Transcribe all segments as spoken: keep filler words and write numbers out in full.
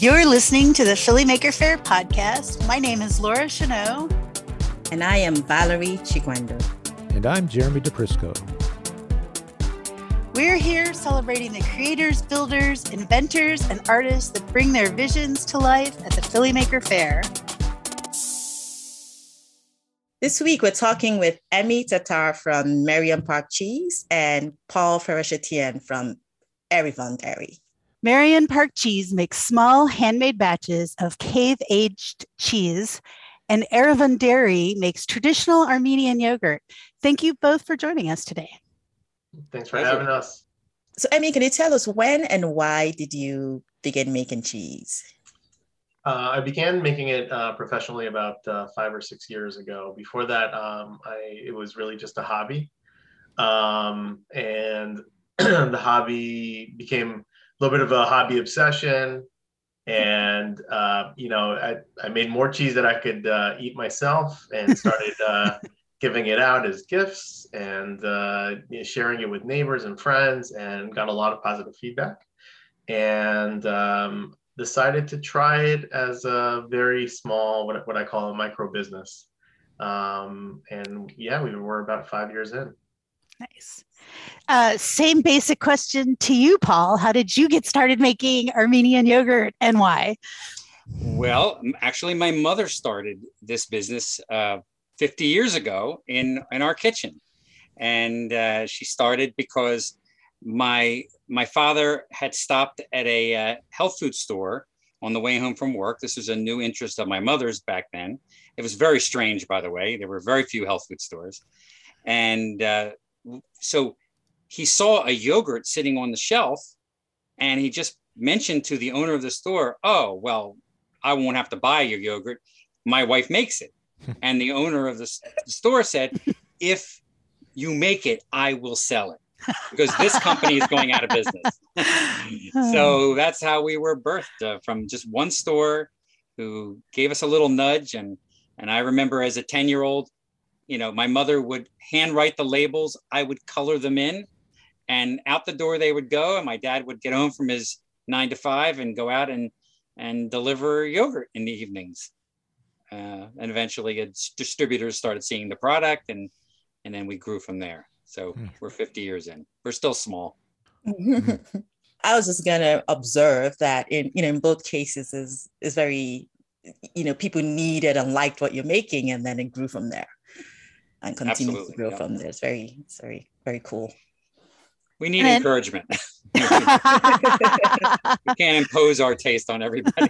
You're listening to the Philly Maker Faire podcast. My name is Laura Chanot. And I am Valerie Chiguendo. And I'm Jeremy DePrisco. We're here celebrating the creators, builders, inventors, and artists that bring their visions to life at the Philly Maker Faire. This week, we're talking with Emmy Tatar from Merriam Park Cheese and Paul Ferrachetienne from Erivan Dairy. Merriam Park Cheese makes small handmade batches of cave-aged cheese, and Erivan Dairy makes traditional Armenian yogurt. Thank you both for joining us today. Thanks for having us. So, Emmy, can you tell us when and why did you begin making cheese? Uh, I began making it uh, professionally about uh, five or six years ago. Before that, um, I, it was really just a hobby. Um, and the hobby became a little bit of a hobby obsession. And, uh, you know, I, I made more cheese that I could uh, eat myself and started uh, giving it out as gifts and uh, sharing it with neighbors and friends, and got a lot of positive feedback. And um, decided to try it as a very small, what, what I call a micro business. Um, and yeah, we were about five years in. Nice. Uh, same basic question to you, Paul. How did you get started making Armenian yogurt and why? Well, actually, my mother started this business uh, fifty years ago in, in our kitchen. And uh, she started because my my father had stopped at a uh, health food store on the way home from work. This was a new interest of my mother's back then. It was very strange, by the way. There were very few health food stores. And uh, so he saw a yogurt sitting on the shelf, and he just mentioned to the owner of the store, oh, well, I won't have to buy your yogurt. My wife makes it. And the owner of the, the store said, if you make it, I will sell it, because this company is going out of business. So that's how we were birthed, uh, from just one store who gave us a little nudge. And, and I remember as a ten year old, you know, my mother would handwrite the labels. I would color them in, and out the door they would go. And my dad would get home from his nine to five and go out and, and deliver yogurt in the evenings. Uh, and eventually its distributors started seeing the product, and, and then we grew from there. So mm. we're fifty years in. We're still small. I was just going to observe that in, you know, in both cases is, is very, you know, people needed and liked what you're making, and then it grew from there and continues Absolutely, to grow yeah. from there. It's very, it's very, very cool. We need and encouragement. We can't impose our taste on everybody.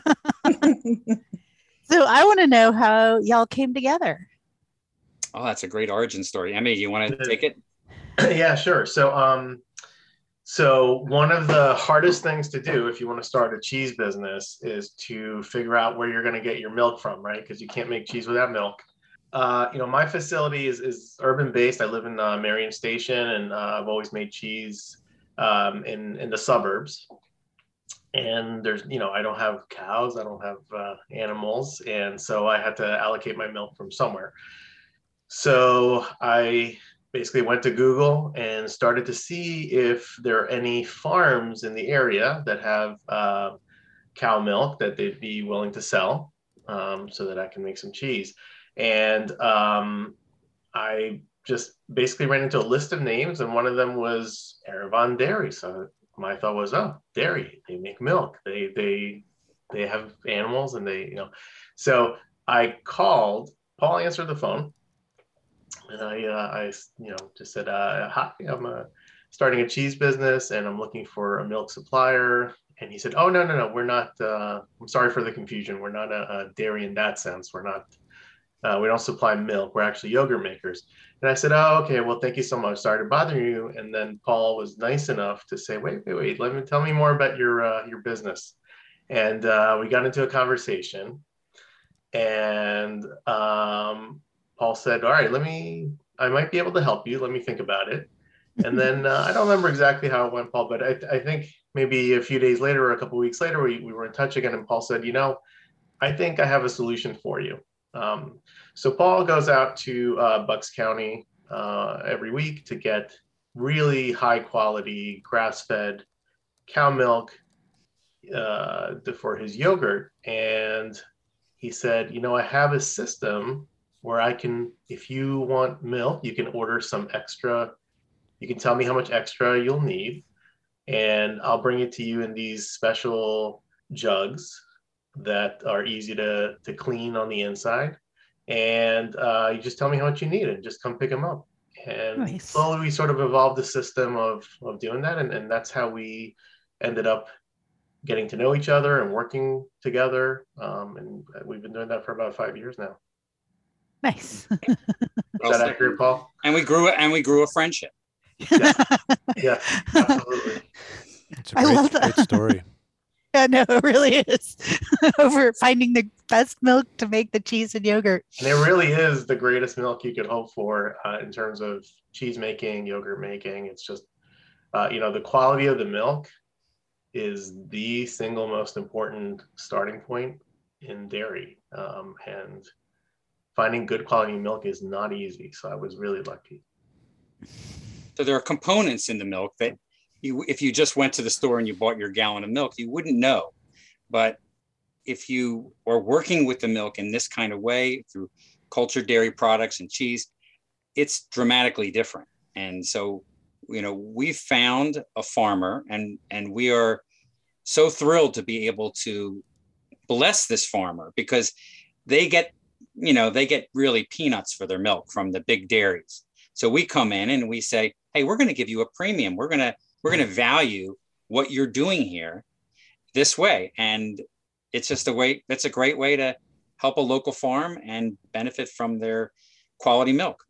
So I want to know how y'all came together. Oh, that's a great origin story. Emmy, you want to take it? Yeah, sure. So, um, so one of the hardest things to do if you want to start a cheese business is to figure out where you're going to get your milk from, right? Because you can't make cheese without milk. Uh, you know, my facility is, is urban based. I live in uh, Marion Station, and uh, I've always made cheese um, in, in the suburbs. And there's, you know, I don't have cows, I don't have uh, animals. And so I had to allocate my milk from somewhere. So I basically went to Google and started to see if there are any farms in the area that have uh, cow milk that they'd be willing to sell, um, so that I can make some cheese. And um, I just basically ran into a list of names, and one of them was Erivan Dairy. So my thought was, oh, dairy, they make milk, they they they have animals, and they, you know. So I called. Paul answered the phone, and I uh, I you know just said, uh, hi, I'm uh, starting a cheese business, and I'm looking for a milk supplier. And he said, oh, no, no, no, we're not. Uh, I'm sorry for the confusion. We're not a, a dairy in that sense. We're not. Uh, we don't supply milk. We're actually yogurt makers. And I said, oh, okay, well, thank you so much. Sorry to bother you. And then Paul was nice enough to say, wait, wait, wait, let me tell me more about your uh, your business. And uh, we got into a conversation. And um, Paul said, all right, let me, I might be able to help you. Let me think about it. And then uh, I don't remember exactly how it went, Paul, but I, I think maybe a few days later or a couple of weeks later, we, we were in touch again. And Paul said, you know, I think I have a solution for you. Um, so Paul goes out to uh, Bucks County uh, every week to get really high quality grass-fed cow milk uh, for his yogurt. And he said, you know, I have a system where I can, if you want milk, you can order some extra. You can tell me how much extra you'll need, and I'll bring it to you in these special jugs that are easy to, to clean on the inside. And uh, you just tell me how much you need and just come pick them up. And nice. Slowly we sort of evolved the system of, of doing that. And, and that's how we ended up getting to know each other and working together. Um, and we've been doing that for about five years now. Nice. Is that accurate, Paul? And we grew and we grew a friendship. Yeah, yeah, absolutely. It's a great, I love that. great story. Yeah, no, it really is. Over finding the best milk to make the cheese and yogurt. And it really is the greatest milk you could hope for uh, in terms of cheese making, yogurt making. It's just, uh, you know, the quality of the milk is the single most important starting point in dairy. Um, and finding good quality milk is not easy. So I was really lucky. So there are components in the milk that you, if you just went to the store and you bought your gallon of milk, you wouldn't know. But if you are working with the milk in this kind of way through cultured dairy products and cheese, it's dramatically different. And so, you know, we found a farmer, and, and we are so thrilled to be able to bless this farmer, because they get, you know, they get really peanuts for their milk from the big dairies. So we come in and we say, hey, we're going to give you a premium. We're going to, we're going to value what you're doing here this way. And it's just a way, that's a great way to help a local farm and benefit from their quality milk.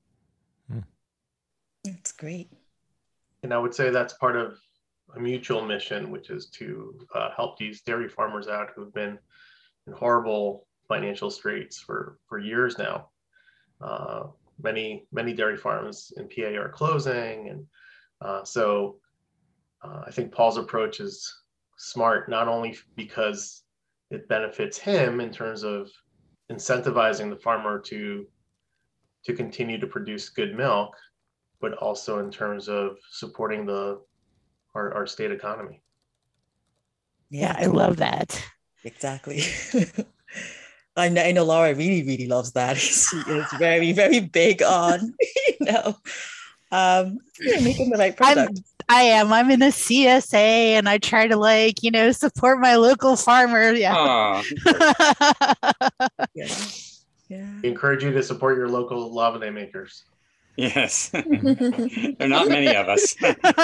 That's great. And I would say that's part of a mutual mission, which is to uh, help these dairy farmers out who've been in horrible financial straits for, for years now. Uh, many, many dairy farms in P A are closing. And uh, so uh, I think Paul's approach is smart, not only because it benefits him in terms of incentivizing the farmer to, to continue to produce good milk, but also in terms of supporting the our, our state economy. Yeah, I love that. Exactly. I know, I know Laura really, really loves that. She is very, very big on, you know, um, yeah, making the right product. I'm, I am. I'm in a C S A, and I try to, like, you know, support my local farmer. Yeah. yeah. Yeah. We encourage you to support your local lavande makers. Yes. There are not many of us.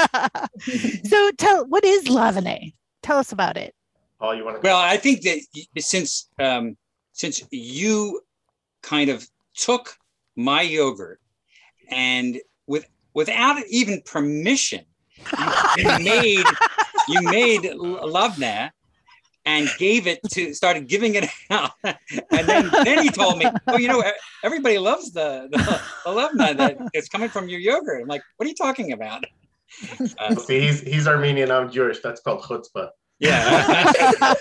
So tell, what is lavande? Tell us about it. Paul, you want to? Well, I think that since um, since you kind of took my yogurt and with without even permission, you, you made you made lavande and gave it to started giving it out, and then then he told me, oh, you know, everybody loves the the, the lavande that is coming from your yogurt. I'm like, what are you talking about? Uh, See, he's he's Armenian. I'm Jewish. That's called chutzpah. Yeah,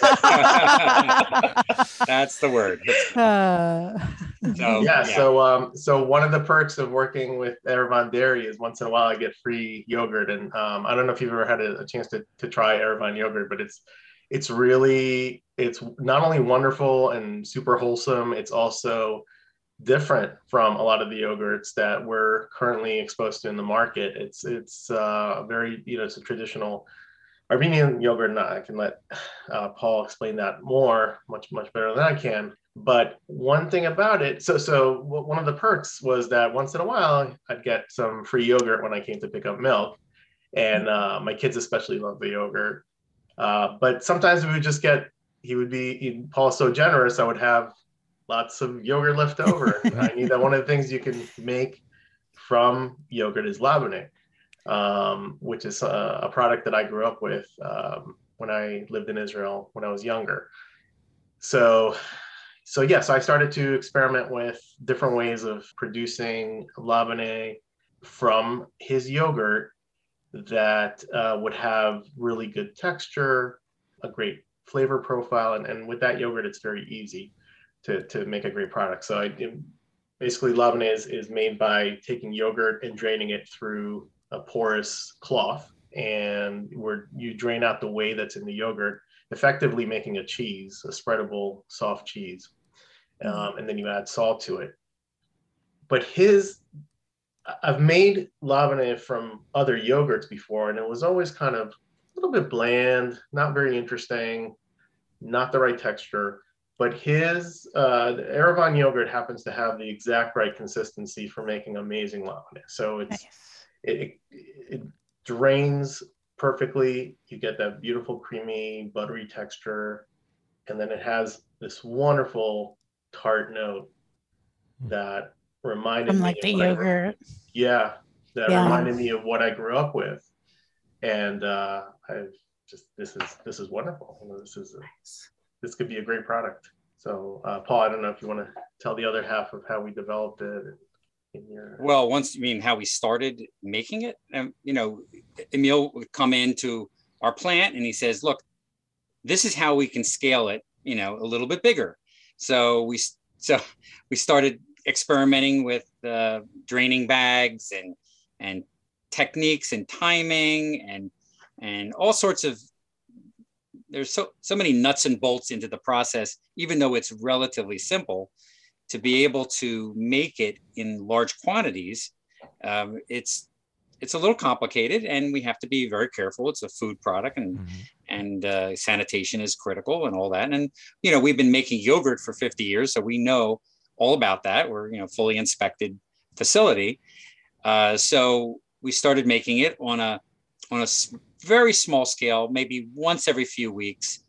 that's the word. Uh, so, yeah, yeah. So um, so one of the perks of working with Erevan Dairy is once in a while I get free yogurt, and um, I don't know if you've ever had a, a chance to to try Erevan yogurt, but it's it's really it's not only wonderful and super wholesome, it's also different from a lot of the yogurts that we're currently exposed to in the market. It's it's uh, very, you know, it's a traditional Armenian yogurt, and I can let uh, Paul explain that more, much, much better than I can. But one thing about it, so so one of the perks was that once in a while, I'd get some free yogurt when I came to pick up milk. And uh, my kids especially love the yogurt. Uh, but sometimes we would just get, he would be, he, Paul's so generous, I would have lots of yogurt left over. I knew that one of the things you can make from yogurt is lavande. Um, which is a, a product that I grew up with um, when I lived in Israel when I was younger. So, so yes, yeah, so I started to experiment with different ways of producing lavande from his yogurt that uh, would have really good texture, a great flavor profile, and, and with that yogurt, it's very easy to, to make a great product. So I basically lavande is, is made by taking yogurt and draining it through a porous cloth, and where you drain out the whey that's in the yogurt, effectively making a cheese, a spreadable soft cheese. Um, and then you add salt to it. But his, I've made Lavane from other yogurts before, and it was always kind of a little bit bland, not very interesting, not the right texture. But his, uh, the Erevan yogurt happens to have the exact right consistency for making amazing Lavane. So it's, nice. it, it, it drains perfectly. You get that beautiful, creamy, buttery texture. And then it has this wonderful tart note that reminded From me like of the what I grew- yogurt. yeah, that Yeah. reminded me of what I grew up with. And uh, I've just, this is, this is wonderful. You know, this is, a, this could be a great product. So uh, Paul, I don't know if you want to tell the other half of how we developed it. In your... Well, once you mean how we started making it, um, you know, Emil would come into our plant and he says, look, this is how we can scale it, you know, a little bit bigger. So we, so we started experimenting with uh, draining bags and, and techniques and timing and, and all sorts of, there's so, so many nuts and bolts into the process, even though it's relatively simple. To be able to make it in large quantities, um, it's it's a little complicated, and we have to be very careful. It's a food product, and mm-hmm. and uh, sanitation is critical, and all that. And you know, we've been making yogurt for fifty years, so we know all about that. We're you know fully inspected facility, uh, so we started making it on a on a very small scale, maybe once every few weeks,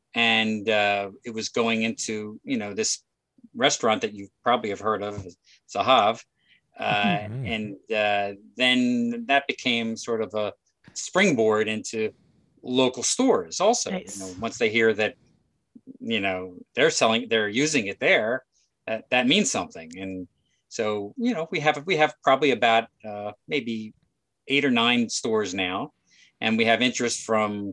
and uh, it was going into you know this restaurant that you probably have heard of, Zahav. Uh, mm-hmm. And uh, then that became sort of a springboard into local stores also. Nice. You know, once they hear that, you know, they're selling, they're using it there, that, that means something. And so, you know, we have, we have probably about uh, maybe eight or nine stores now. And we have interest from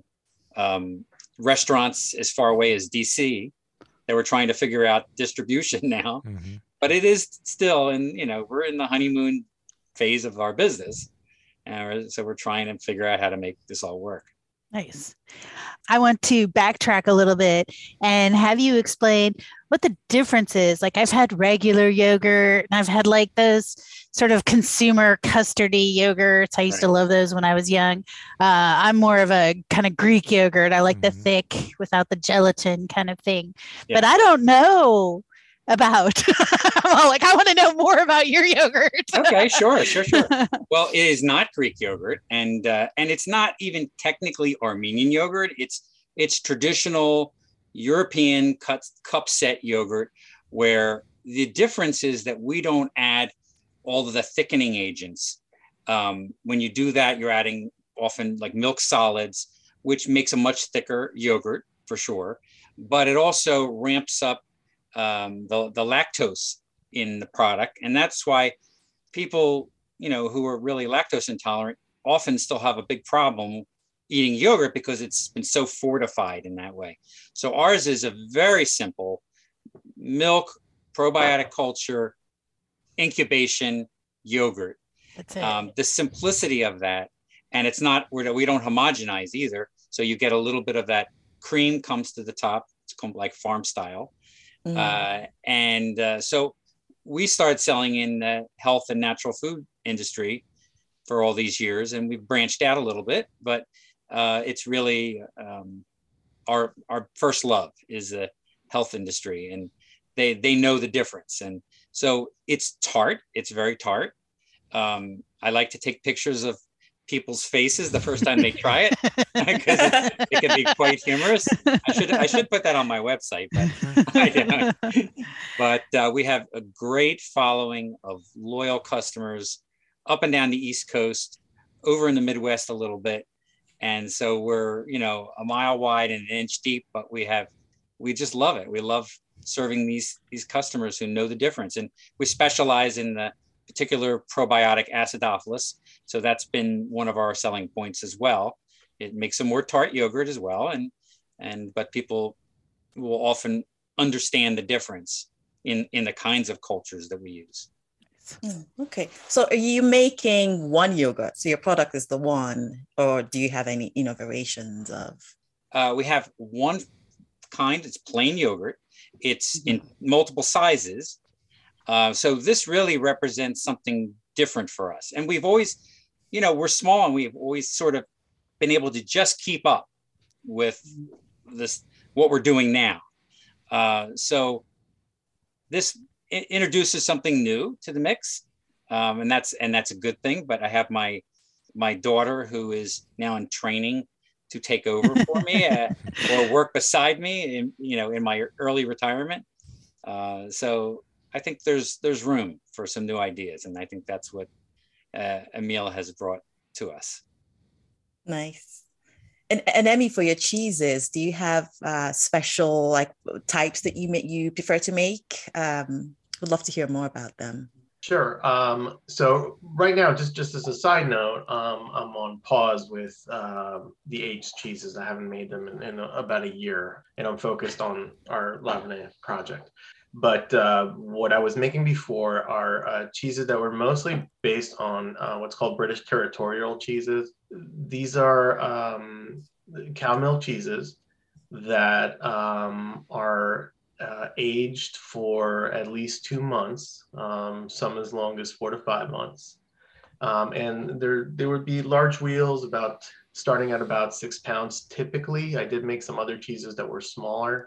um, restaurants as far away as D C that we're trying to figure out distribution now, mm-hmm. but it is still in, you know, we're in the honeymoon phase of our business. And so we're trying to figure out how to make this all work. Nice. I want to backtrack a little bit and have you explain what the difference is. Like I've had regular yogurt and I've had like those sort of consumer custardy yogurts. I used right. to love those when I was young. Uh, I'm more of a kind of Greek yogurt. I like mm-hmm. the thick without the gelatin kind of thing, yeah. but I don't know about, well, like I want to know more about your yogurt. Okay, sure, sure, sure. Well, it is not Greek yogurt, and uh, and it's not even technically Armenian yogurt. It's it's traditional European cut, cup set yogurt, where the difference is that we don't add all of the thickening agents. Um, when you do that, you're adding often like milk solids, which makes a much thicker yogurt for sure, but it also ramps up um, the, the lactose in the product. And that's why people, you know, who are really lactose intolerant often still have a big problem eating yogurt because it's been so fortified in that way. So ours is a very simple milk, probiotic culture, incubation yogurt. That's it. Um, the simplicity of that, and it's not, we're, we don't homogenize either. So you get a little bit of that cream comes to the top. It's like farm style. Mm. Uh, and uh, so we started selling in the health and natural food industry for all these years, and we've branched out a little bit, but uh, it's really um, our our first love is the health industry, and they they know the difference. And so it's tart. It's very tart. Um, I like to take pictures of people's faces the first time they try it because it, it can be quite humorous. I should I should put that on my website, but I don't. But uh, we have a great following of loyal customers up and down the East Coast, over in the Midwest a little bit, and so we're you know a mile wide and an inch deep. But we have we just love it. We love serving these these customers who know the difference, and we specialize in the particular probiotic acidophilus. So that's been one of our selling points as well. It makes a more tart yogurt as well. And, and, but people will often understand the difference in, in the kinds of cultures that we use. Mm, okay. So are you making one yogurt? So your product is the one, or do you have any innovations of? uh, we have one kind. It's plain yogurt. It's in multiple sizes. Uh, so this really represents something different for us. And we've always, you know, we're small and we've always sort of been able to just keep up with this, what we're doing now. Uh, so this i- introduces something new to the mix. Um, and that's, and that's a good thing. But I have my, my daughter who is now in training to take over for me uh, or work beside me in, you know, in my early retirement. Uh, so I think there's there's room for some new ideas, and I think that's what uh, Emile has brought to us. Nice. And and Emmy, for your cheeses, do you have uh, special like types that you make you prefer to make? Um, would love to hear more about them. Sure. Um, so right now, just, just as a side note, um, I'm on pause with um, the aged cheeses. I haven't made them in, in about a year, and I'm focused on our Lavene project. But uh, what I was making before are uh, cheeses that were mostly based on uh, what's called British territorial cheeses. These are um, cow milk cheeses that um, are Uh, aged for at least two months, um, some as long as four to five months. Um, and there, there would be large wheels about starting at about six pounds typically. I did make some other cheeses that were smaller.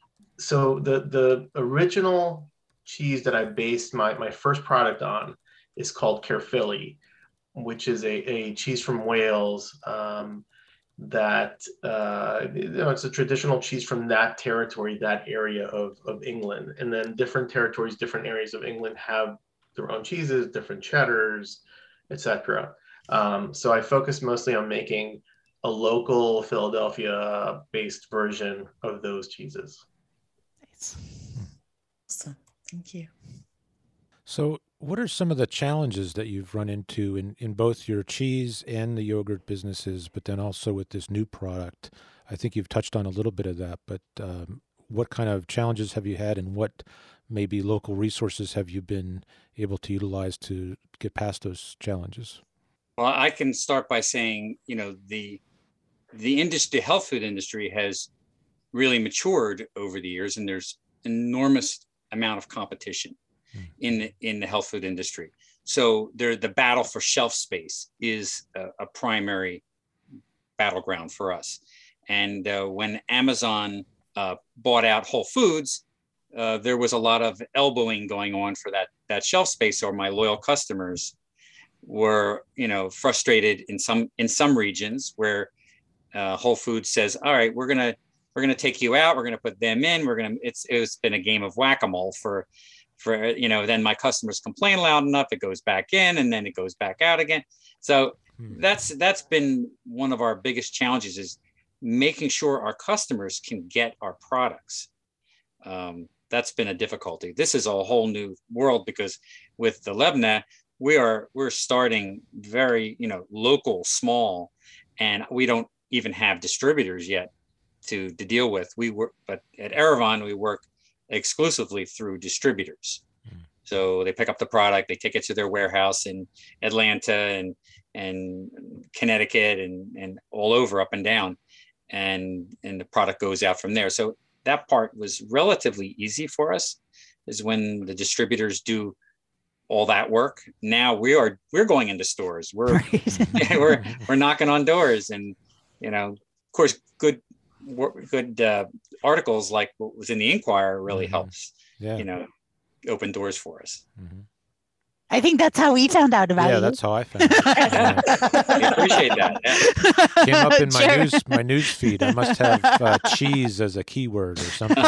So the, the original cheese that I based my, my first product on is called Caerphilly, which is a, a cheese from Wales. Um, that uh, you know, it's a traditional cheese from that territory, that area of, of England. And then different territories, different areas of England have their own cheeses, different cheddars, et cetera. Um, so I focus mostly on making a local Philadelphia-based version of those cheeses. Nice. Awesome. Thank you. So what are some of the challenges that you've run into in, in both your cheese and the yogurt businesses, but then also with this new product? I think you've touched on a little bit of that, but um, what kind of challenges have you had, and what maybe local resources have you been able to utilize to get past those challenges? Well, I can start by saying, you know, the the industry, the health food industry has really matured over the years, and there's enormous amount of competition in the, in the health food industry. So there, the battle for shelf space is a, a primary battleground for us. And uh, when Amazon uh, bought out Whole Foods, uh, there was a lot of elbowing going on for that, that shelf space, or my loyal customers were, you know, frustrated in some, in some regions where uh, Whole Foods says, all right, we're going to, we're going to take you out. We're going to put them in. We're going to, it's, it's been a game of whack-a-mole for, for, you know, then my customers complain loud enough, it goes back in, and then it goes back out again. So hmm. that's, that's been one of our biggest challenges, is making sure our customers can get our products. Um, that's been a difficulty. This is a whole new world, because with the Lebna, we are, we're starting very, you know, local, small, and we don't even have distributors yet to, to deal with. We work, but at Erevan, we work exclusively through distributors. Mm. So they pick up the product, they take it to their warehouse in Atlanta and, and Connecticut and, and all over, up and down. And, and the product goes out from there. So that part was relatively easy for us, is when the distributors do all that work. Now we are, we're going into stores. We're, right. we're, we're knocking on doors, and, you know, of course, good, good uh, articles like what was in the Inquirer really mm-hmm. helps, yeah. you know, open doors for us. Mm-hmm. I think that's how we found out about it. Yeah, you. that's how I found it. Yeah. I appreciate that. Yeah. Came up in my sure. news my news feed. I must have uh, cheese as a keyword or something.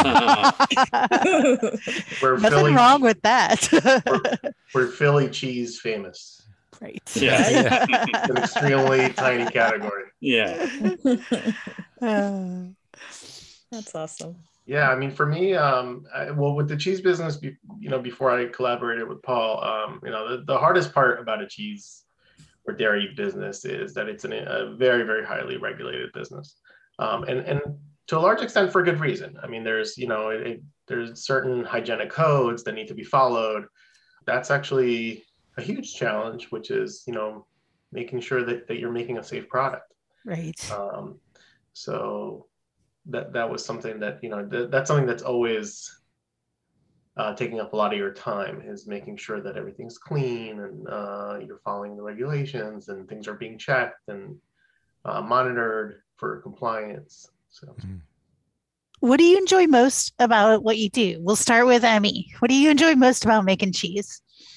We're Nothing Philly, wrong with that. we're, we're Philly cheese famous. Right. Yeah. Yeah. It's an extremely tiny category. Yeah. Uh, that's awesome. Yeah, I mean, for me, um, I, well, with the cheese business, be, you know, before I collaborated with Paul, um, you know, the, the hardest part about a cheese or dairy business is that it's an, a very, very highly regulated business, um, and and to a large extent for good reason. I mean, there's, you know, it, it, there's certain hygienic codes that need to be followed. That's actually a huge challenge, which is, you know, making sure that, that you're making a safe product. Right. Um, so. that that was something that, you know, th- that's something that's always uh, taking up a lot of your time, is making sure that everything's clean and uh, you're following the regulations and things are being checked and uh, monitored for compliance. So. Mm-hmm. What do you enjoy most about what you do? We'll start with Emmy. What do you enjoy most about making cheese?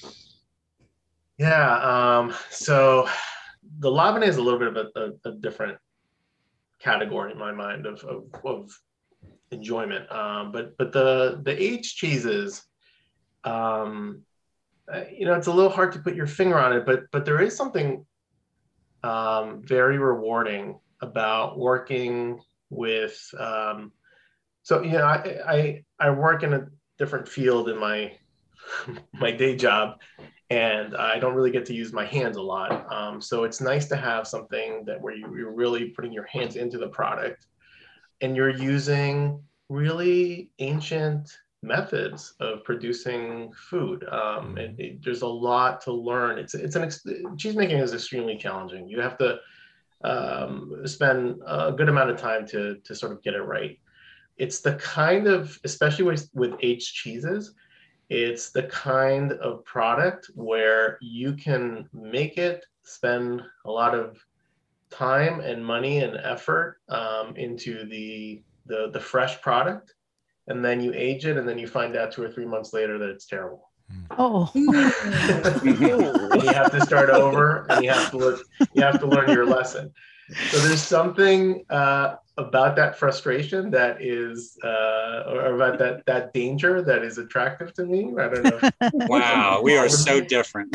Yeah, um, so the Lavene is a little bit of a, a, a different category in my mind of, of, of enjoyment. Um, but but the the aged cheeses, um, you know, it's a little hard to put your finger on it, but but there is something um, very rewarding about working with. Um, so you know, I, I I work in a different field in my my day job, and I don't really get to use my hands a lot. Um, so it's nice to have something that where you, you're really putting your hands into the product, and you're using really ancient methods of producing food. Um, it, it, there's a lot to learn. It's it's an cheese making is extremely challenging. You have to um, spend a good amount of time to to sort of get it right. It's the kind of, especially with with aged cheeses, it's the kind of product where you can make it, spend a lot of time and money and effort um, into the, the the fresh product, and then you age it, and then you find out two or three months later that it's terrible. Oh. And you have to start over, and you have to look, you have to learn your lesson. So there's something uh, about that frustration that is, uh, or about that that danger that is attractive to me. I don't know. Wow, we are so different.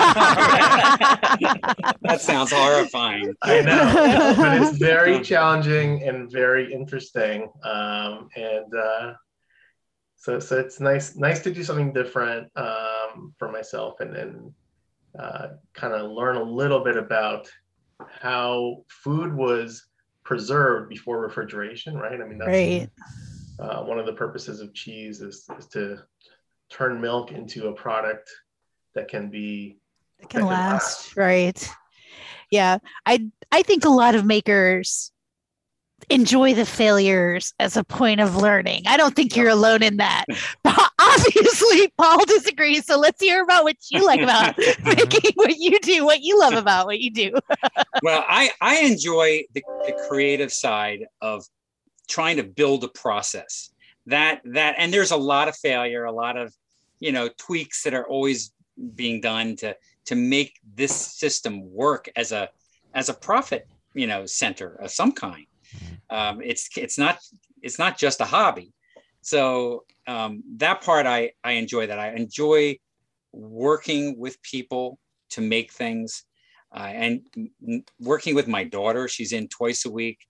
That sounds horrifying. I know, but it's very challenging and very interesting, um, and uh, so so it's nice nice to do something different um, for myself, and then uh, kind of learn a little bit about how food was preserved before refrigeration, right? I mean, that's right. uh, one of the purposes of cheese is, is to turn milk into a product that can be it can, that can last, last, right? Yeah, I I think a lot of makers enjoy the failures as a point of learning. I don't think you're alone in that. Obviously, Paul disagrees. So let's hear about what you like about making what you do, what you love about what you do. Well, I, I enjoy the, the creative side of trying to build a process that that and there's a lot of failure, a lot of, you know, tweaks that are always being done to to make this system work as a as a profit, you know, center of some kind. Um, it's it's not it's not just a hobby. So um, that part I I enjoy. That I enjoy working with people to make things, uh, and m- working with my daughter. She's in twice a week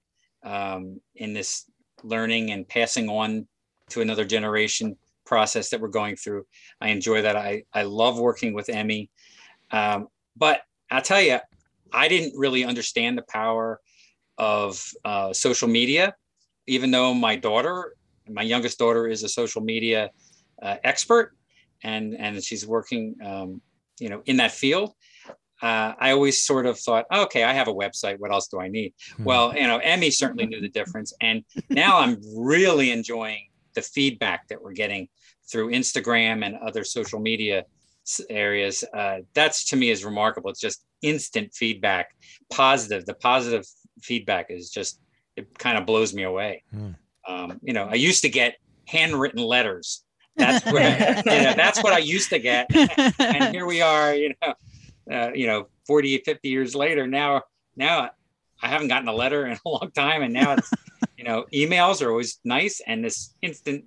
um, in this learning and passing on to another generation process that we're going through. I enjoy that. I I love working with Emmy, um, but I'll tell you, I didn't really understand the power of uh, social media, even though my daughter, my youngest daughter, is a social media uh, expert, and and she's working, um, you know, in that field. Uh, I always sort of thought, oh, okay, I have a website. What else do I need? Hmm. Well, you know, Emmy certainly knew the difference, and now I'm really enjoying the feedback that we're getting through Instagram and other social media areas. Uh, that's to me is remarkable. It's just instant feedback, positive. The positive feedback is just, it kind of blows me away. Mm. Um, you know, I used to get handwritten letters. That's what you know, that's what I used to get. And here we are, you know, uh, you know, forty, fifty years later. Now, now I haven't gotten a letter in a long time. And now it's, you know, emails are always nice. And this instant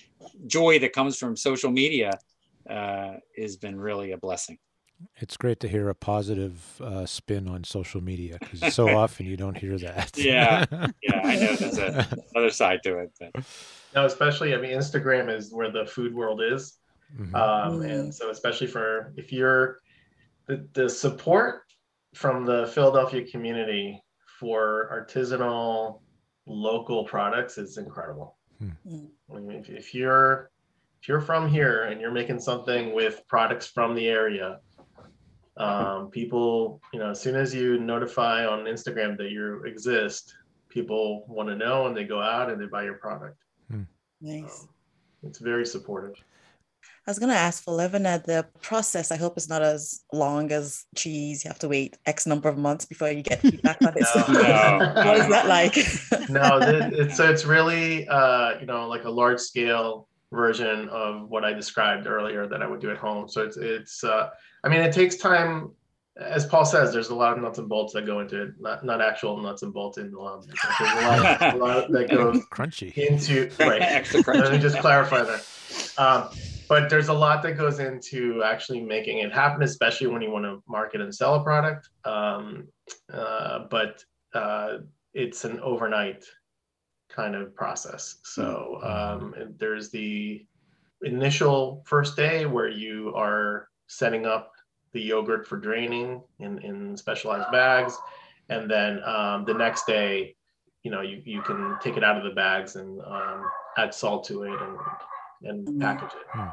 joy that comes from social media uh, has been really a blessing. It's great to hear a positive uh, spin on social media, because so often you don't hear that. Yeah, yeah, I know there's a, another side to it. But. No, especially, I mean, Instagram is where the food world is. Mm-hmm. Um, and so especially for, if you're, the, the support from the Philadelphia community for artisanal local products is incredible. Mm-hmm. I mean, if, if you're, if you're from here and you're making something with products from the area, Um, people, you know, as soon as you notify on Instagram that you exist, people want to know, and they go out and they buy your product. Hmm. Nice. Um, it's very supportive. I was going to ask for Levina, the process, I hope it's not as long as cheese. You have to wait X number of months before you get feedback on it. So No. what is that like? No, it- it's so it's really uh, you know, like a large scale version of what I described earlier that I would do at home. So it's it's uh, I mean, it takes time. As Paul says, there's a lot of nuts and bolts that go into it, not not actual nuts and bolts in um, there's a lot, a lot that goes Crunchy. into right. Extra Let me crunchy. just clarify that. Um, but there's a lot that goes into actually making it happen, especially when you want to market and sell a product. Um, uh, but uh, it's an overnight kind of process. So um, there's the initial first day where you are setting up the yogurt for draining in, in specialized bags. And then um, the next day, you know, you, you can take it out of the bags and um, add salt to it and and Mm. package it. Hmm.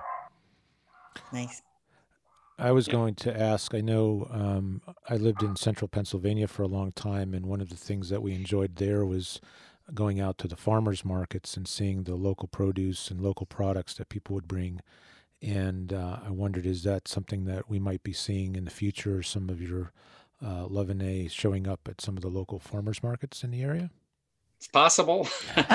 Nice. I was going to ask, I know um, I lived in central Pennsylvania for a long time, and one of the things that we enjoyed there was going out to the farmers markets and seeing the local produce and local products that people would bring. And uh, I wondered, is that something that we might be seeing in the future, some of your uh, Levanet showing up at some of the local farmers markets in the area? It's possible.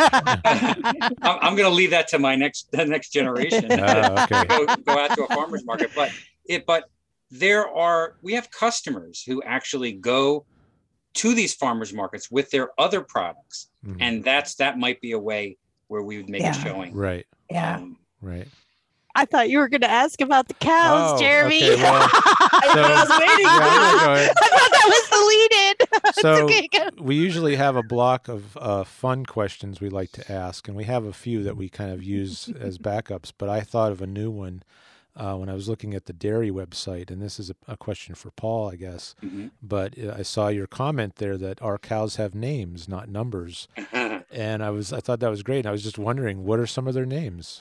I'm, I'm going to leave that to my next the next generation. Ah, okay. go, go out to a farmer's market, but it but there are we have customers who actually go to these farmers markets with their other products, Mhm. and that's that might be a way where we would make Yeah. a showing. Right, Yeah. Um, right. I thought you were going to ask about the cows, Oh, Jeremy. okay, well, I So- was waiting. Yeah, go ahead. I thought that was the lead in. So okay, go. we usually have a block of uh, fun questions we like to ask, and we have a few that we kind of use as backups. But I thought of a new one uh, when I was looking at the dairy website, and this is a, a question for Paul, I guess. mhm. But uh, I saw your comment there that our cows have names, not numbers, and I was I thought that was great. And I was just wondering, what are some of their names?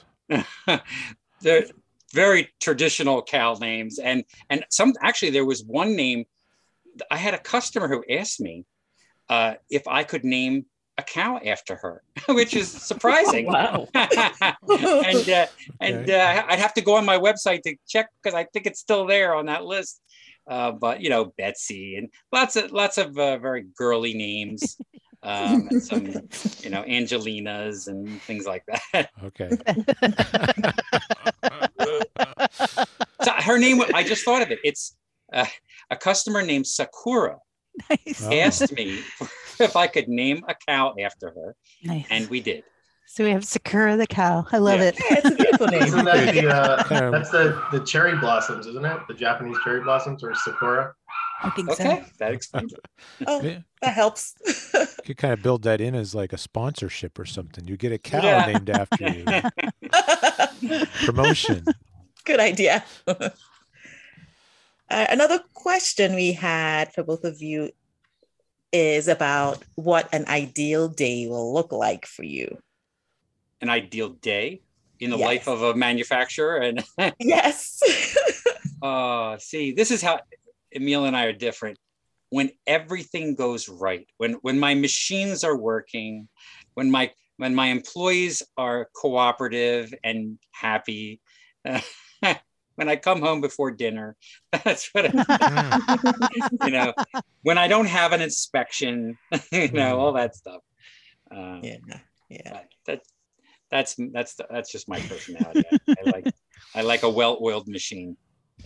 They're very traditional cow names, and and some actually there was one name. I had a customer who asked me uh, if I could name a cow after her, which is surprising. Wow. and uh, and Okay. uh, I'd have to go on my website to check because I think it's still there on that list. Uh, but you know, Betsy and lots of lots of uh, very girly names, um, and some you know Angelinas and things like that. Okay. So her name, I just thought of it. It's uh, a customer named Sakura Nice. Oh. asked me if I could name a cow after her, Nice. and we did. So we have Sakura the cow. I love Yeah. it. Yeah, it's a beautiful name. Isn't that the uh, Kind of- that's the the cherry blossoms, isn't it? The Japanese cherry blossoms or sakura. I think Okay, that explains it. Oh, Yeah. that helps. You could kind of build that in as like a sponsorship or something. You get a cow Yeah. named after you. Promotion. Good idea. uh, another question we had for both of you is about what an ideal day will look like for you. An ideal day in the Yes. life of a manufacturer, and Yes. uh, see, this is how Emil and I are different. When everything goes right, when when my machines are working, when my when my employees are cooperative and happy, when I come home before dinner, that's what I, you know. When I don't have an inspection, you know, all that stuff. Um, yeah. Yeah. but that that's that's that's just my personality. I, I like I like a well-oiled machine.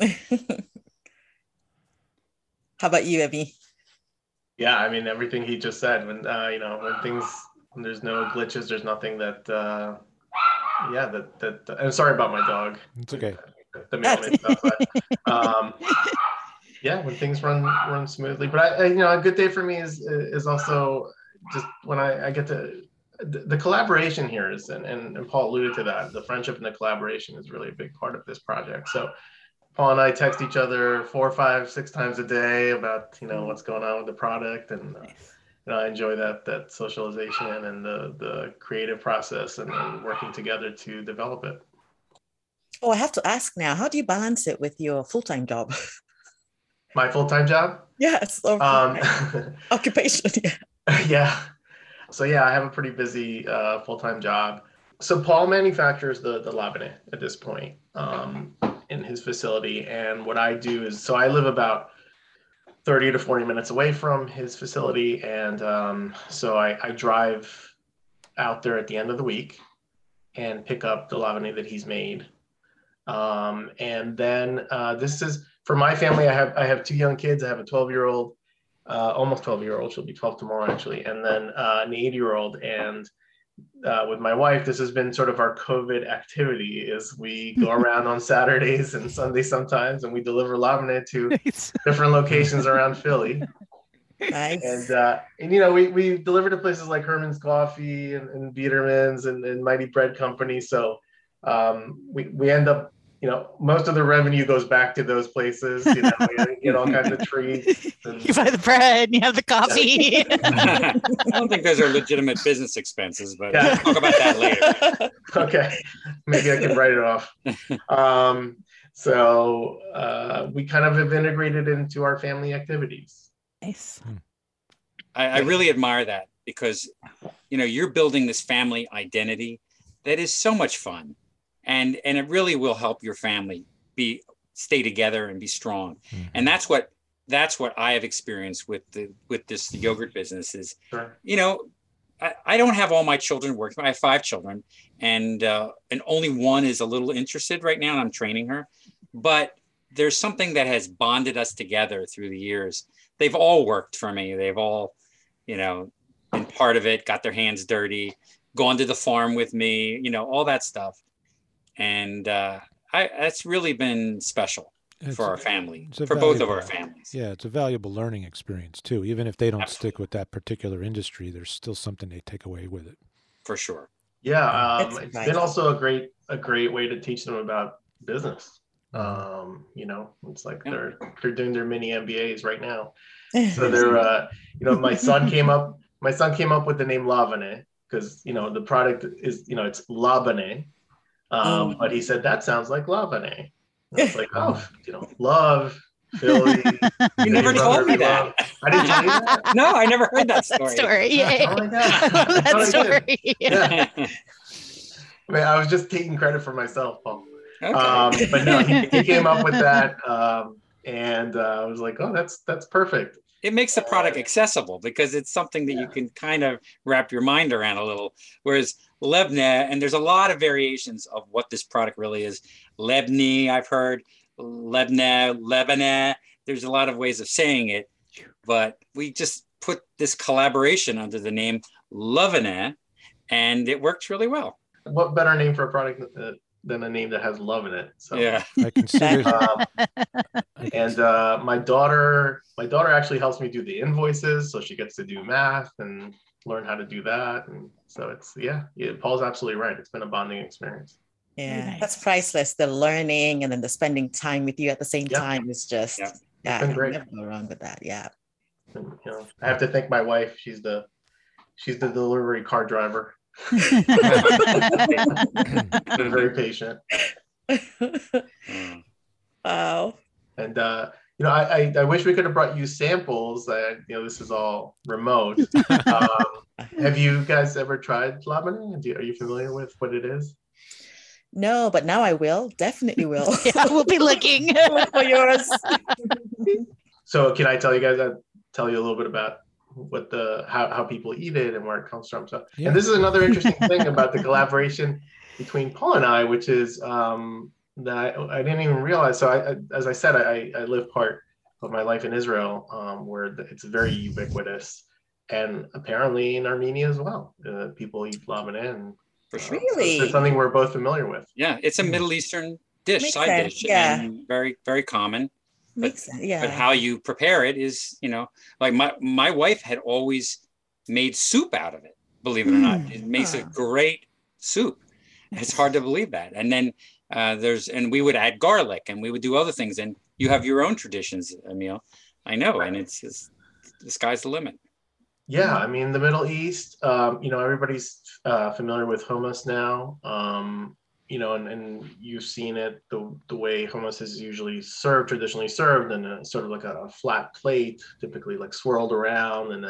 How about you, Evie? Yeah, I mean everything he just said. When uh, you know when things when there's no glitches, there's nothing that uh, yeah that that. I'm sorry about my dog. It's okay. The mailman stuff, but, um, yeah, when things run run smoothly. But I, I, you know, a good day for me is is also just when I, I get to the, the collaboration here is, and, and and Paul alluded to that. The friendship and the collaboration is really a big part of this project. So Paul and I text each other four, five, six times a day about you know what's going on with the product, and uh, you know, I enjoy that that socialization and the the creative process and, and working together to develop it. Oh, I have to ask now, how do you balance it with your full-time job? My full time job. Yes. Or Um, occupation. Yeah. yeah. so yeah, I have a pretty busy uh, full-time job. So Paul manufactures the the labneh at this point um, in his facility, and what I do is, so I live about thirty to forty minutes away from his facility, and um, so I, I drive out there at the end of the week and pick up the labneh that he's made. Um, and then uh, this is for my family. I have I have two young kids. I have a twelve year old, uh, almost twelve year old. She'll be twelve tomorrow actually, and then uh, an eight year old. And uh, with my wife, this has been sort of our COVID activity. Is we go around on Saturdays and Sundays sometimes, and we deliver labneh to Nice. different locations around Philly. Nice. And uh, and you know, we we deliver to places like Herman's Coffee and, and Biederman's and, and Mighty Bread Company. So um, we we end up, you know, most of the revenue goes back to those places. You know, we get all kinds of treats. And, You buy the bread and you have the coffee. I don't think those are legitimate business expenses, but Yeah. we'll talk about that later. okay, maybe I can write it off. Um, so uh, we kind of have integrated into our family activities. Nice. I, I really admire that because, you know, you're building this family identity that is so much fun, and and it really will help your family be stay together and be strong. Mhm. And that's what that's what I have experienced with the with this yogurt business is, Sure. you know, I, I don't have all my children working. I have five children, and uh, and only one is a little interested right now, and I'm training her. But there's something that has bonded us together through the years. They've all worked for me. They've all, you know, been part of it, got their hands dirty, gone to the farm with me, you know, all that stuff. And uh, I, that's really been special It's for a- our family, it's a for both of our valuable- families. Yeah, it's a valuable learning experience too. Even if they don't Absolutely. stick with that particular industry, there's still something they take away with it. For sure. Yeah, um, That's it's nice. been also a great a great way to teach them about business. Um, you know, it's like Yeah. they're they're doing their mini M B As right now. So they're uh, you know, my son came up my son came up with the name Lavane because you know the product is you know it's Labane, um, Mm. but he said that sounds like Lavane. It's like oh, you know, love Philly. You never Baby told brother me we that. love. I didn't tell you that. No, I never heard that That story. story. Yeah. Oh my god! I love I thought I that did. story. Yeah. I mean, I was just taking credit for myself, Paul. Okay. Um, but no, he, he came up with that, um, and uh, I was like, "Oh, that's that's perfect." It makes the product accessible because it's something that you can kind of wrap your mind around a little. Whereas Lebne, and there's a lot of variations of what this product really is. Lebni, I've heard, Lebne, Lebene. There's a lot of ways of saying it, but we just put this collaboration under the name Lovene, and it works really well. What better name for a product uh, than a name that has love in it? So, Yeah. I consider Um, I and uh, my daughter, my daughter actually helps me do the invoices, so she gets to do math and learn how to do that. And so it's yeah, yeah Paul's absolutely right. It's been a bonding experience. Yeah, Nice. that's priceless. The learning and then the spending time with you at the same Yeah. time is just, Yeah. yeah, been you great. never go wrong with that. Yeah. And, you know, I have to thank my wife. She's the she's the delivery car driver. Been very patient. Mm. Wow. And uh, you know, I, I I wish we could have brought you samples. Uh, you know, this is all remote. Um, have you guys ever tried labane? Do you- Are you familiar with what it is? No, but now I will. Definitely will. Yeah, we'll be looking. Look for yours. So can I tell you guys? I tell you a little bit about what the how, how people eat it and where it comes from. So, Yeah. and this is another interesting thing about the collaboration between Paul and I, which is um, that I, I didn't even realize. So, I, I, as I said, I, I live part of my life in Israel, um, where it's very ubiquitous, and apparently in Armenia as well. Uh, people eat labane, and For uh, sure. so Really? it's something we're both familiar with. Yeah, it's a Middle Eastern dish, Makes side sense, dish, yeah. and very, very common. Makes sense. Yeah. But how you prepare it is, you know, like my my wife had always made soup out of it. Believe it or not, Mm. it makes a Ah. great soup. It's hard to believe that. And then uh, there's and we would add garlic, and we would do other things. And you have your own traditions, Emil. I know, and it's just the sky's the limit. Yeah, I mean the Middle East. Um, you know, everybody's uh, familiar with hummus now. Um, you know, and, and you've seen it the the way hummus is usually served, traditionally served, and uh, sort of like a, a flat plate, typically like swirled around, and then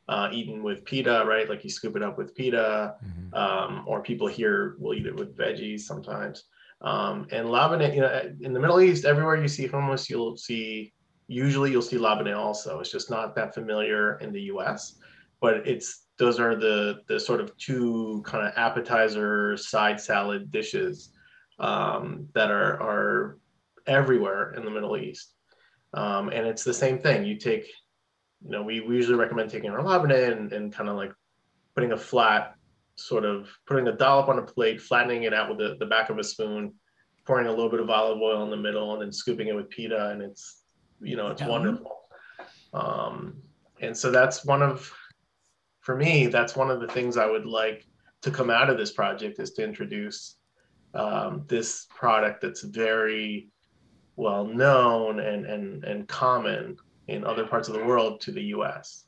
uh, eaten with pita, right? Like you scoop it up with pita, Mhm. um, or people here will eat it with veggies sometimes. Um, and labneh, you know, in the Middle East, everywhere you see hummus, you'll see, usually you'll see labneh also. It's just not that familiar in the U S, but it's, those are the, the sort of two kind of appetizer side salad dishes um, that are, are everywhere in the Middle East. Um, and it's the same thing. You take, you know, we, we usually recommend taking our labneh and, and kind of like putting a flat, sort of putting a dollop on a plate, flattening it out with the, the back of a spoon, pouring a little bit of olive oil in the middle, and then scooping it with pita. And it's, you know, it's Yum. wonderful. Um, and so that's one of, for me, that's one of the things I would like to come out of this project, is to introduce um, this product that's very well known and, and, and common in other parts of the world to the U S.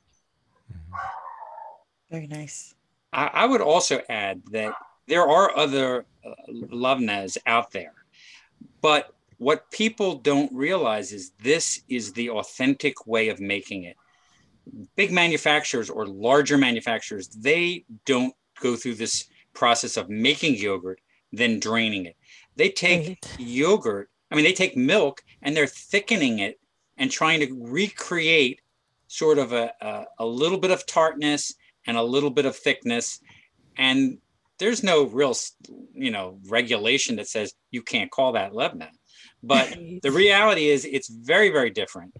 Very nice. I, I would also add that there are other uh, labnehs out there, but what people don't realize is this is the authentic way of making it. Big manufacturers or larger manufacturers, they don't go through this process of making yogurt, then draining it. They take Right. yogurt, I mean, they take milk and they're thickening it and trying to recreate sort of a, a, a little bit of tartness and a little bit of thickness. And there's no real, you know, regulation that says you can't call that labneh. But the reality is it's very, very different.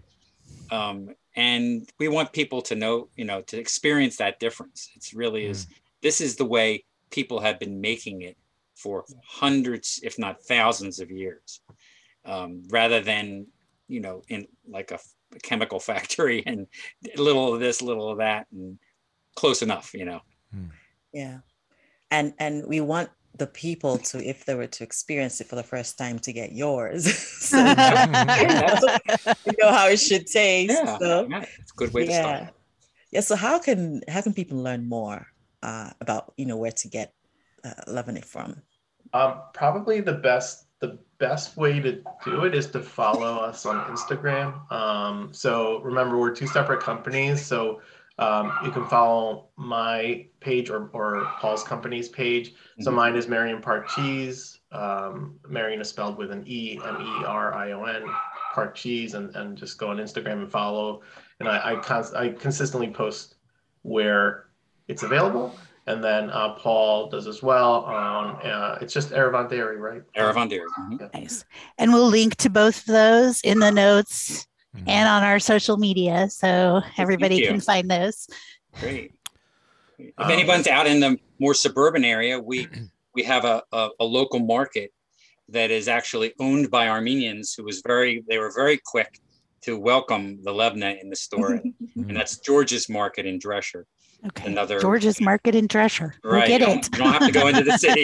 Um, and we want people to know, you know, to experience that difference. It's really is, this is the way people have been making it for hundreds, if not thousands of years, um, rather than, you know, in like a, a chemical factory and little of this, little of that, and close enough, you know. Yeah. And and we want the people to, if they were to experience it for the first time, to get yours. So you know, you know how it should taste. Yeah, So, yeah, it's a good way to yeah. start. Yeah. So how can how can people learn more uh, about, you know, where to get uh, labneh from? Um, probably the best the best way to do it is to follow us on Instagram. Um, so remember, we're two separate companies. So um, you can follow my page or, or Paul's company's page. So Mhm. mine is Marion Park Cheese. Um, Marion is spelled with an E, M E R I O N, Park Cheese, and, and just go on Instagram and follow. And I I, cons- I consistently post where it's available. And then uh, Paul does as well on, uh, it's just Erevan Dairy, right? Erevan Dairy. Mhm. Yeah. Nice. And we'll link to both of those in the notes Mhm. and on our social media, so everybody you. can find those. Great. If Um, anyone's out in the more suburban area, we we have a, a, a local market that is actually owned by Armenians who was very, they were very quick to welcome the labneh in the store. and, and that's George's Market in Dresher. Okay. Another George's Market in Dresher. We'll right. get You it. don't, you don't have to go into the city.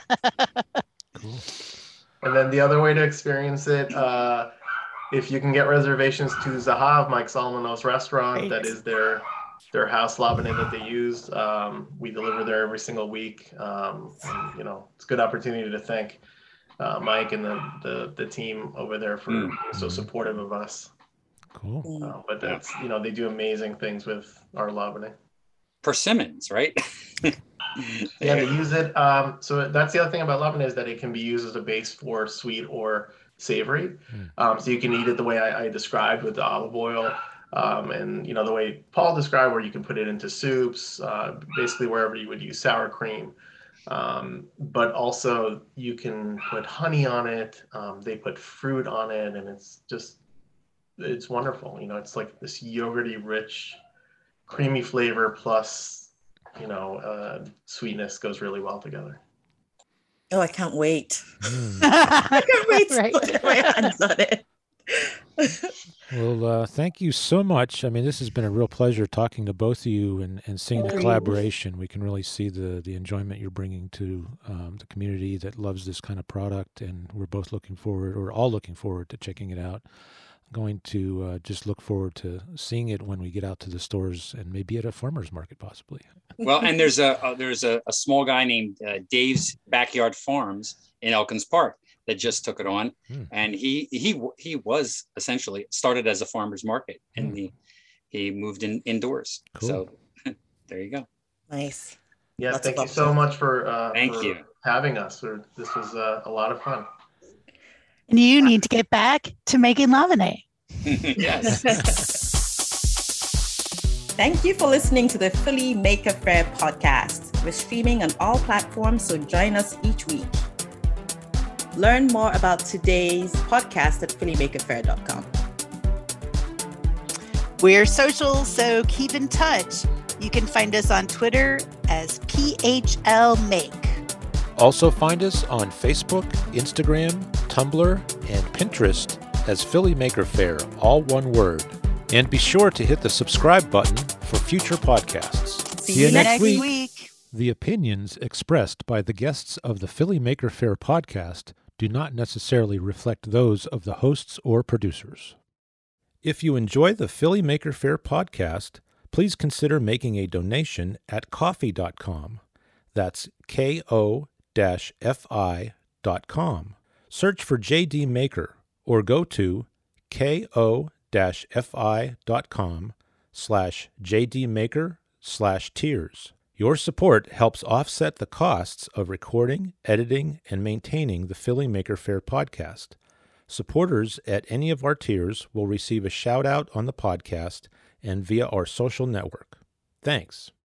Cool. And then the other way to experience it, uh, if you can get reservations to Zahav, Mike Solomonov's restaurant, Right. that is their their house labneh that they use. Um, we deliver there every single week. Um, and, you know, it's a good opportunity to thank uh, Mike and the, the the team over there for Mm. being so supportive of us. Cool. Uh, but that's, you know, they do amazing things with our labneh. Persimmons, right? Yeah, they use it. Um, so that's the other thing about labneh, is that it can be used as a base for sweet or savory. Mm. Um, so you can eat it the way I, I described with the olive oil, um, and you know the way Paul described, where you can put it into soups, uh, basically wherever you would use sour cream. Um, but also you can put honey on it. Um, they put fruit on it, and it's just it's wonderful. You know, it's like this yogurty, rich, creamy flavor plus, you know, uh, sweetness goes really well together. Oh, I can't wait. Mm. I can't wait to Right. put my hands on it. Well, uh, thank you so much. I mean, this has been a real pleasure talking to both of you and, and seeing the Agreed. collaboration. We can really see the the enjoyment you're bringing to um, the community that loves this kind of product, and we're both looking forward, or all looking forward to checking it out. Going to uh, just look forward to seeing it when we get out to the stores and maybe at a farmer's market, possibly. Well, and there's a, a there's a, a small guy named uh, Dave's Backyard Farms in Elkins Park that just took it on, Hmm. and he he he was essentially started as a farmer's market, and Hmm. he he moved in indoors. Cool. So there you go. Nice. Yeah, Lots thank of you so options. much for, uh, Thank for you. having us. This was uh, a lot of fun. And you need to get back to making lemonade. Yes. Thank you for listening to the Philly Maker Faire podcast. We're streaming on all platforms, so join us each week. Learn more about today's podcast at philly maker faire dot com. We're social, so keep in touch. You can find us on Twitter as P H L Make. Also find us on Facebook, Instagram, Tumblr, and Pinterest as Philly Maker Faire, all one word. And be sure to hit the subscribe button for future podcasts. See, See you next, next week. week. The opinions expressed by the guests of the Philly Maker Faire podcast do not necessarily reflect those of the hosts or producers. If you enjoy the Philly Maker Faire podcast, please consider making a donation at ko-fi dot com. That's K O F I dot com. Search for J D Maker or go to ko fi dot com slash jdmaker slash tiers. Your support helps offset the costs of recording, editing, and maintaining the Philly Maker Faire podcast. Supporters at any of our tiers will receive a shout-out on the podcast and via our social network. Thanks.